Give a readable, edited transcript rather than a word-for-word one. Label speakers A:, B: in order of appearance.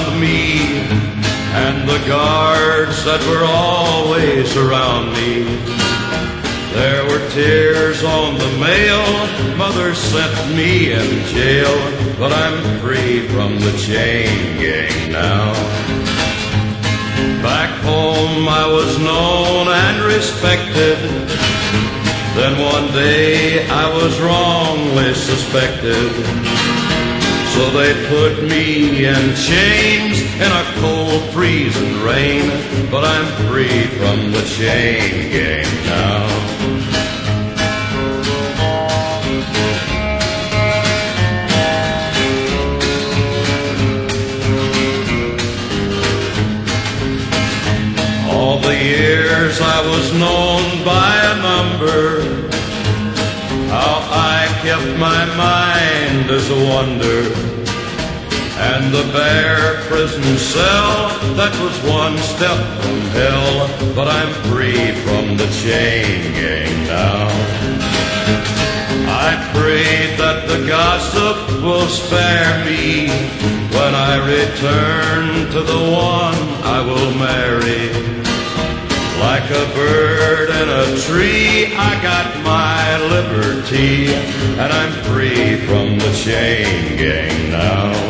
A: of me and the guards that were always around me. There were tears on the mail, mother sent me in jail, but I'm free from the chain gang now. Back home I was known and respected, then one day I was wrongly suspected. So they put me in chains in a cold freezing rain, but I'm free from the chain gang now. All the years I was known by a number, how I kept my mind is a wonder. And the bare prison cell, that was one step from hell, but I'm free from the chain gang now. I pray that the gossip will spare me when I return to the one I will marry. Like a bird in a tree, I got my liberty, and I'm free from the chain gang now.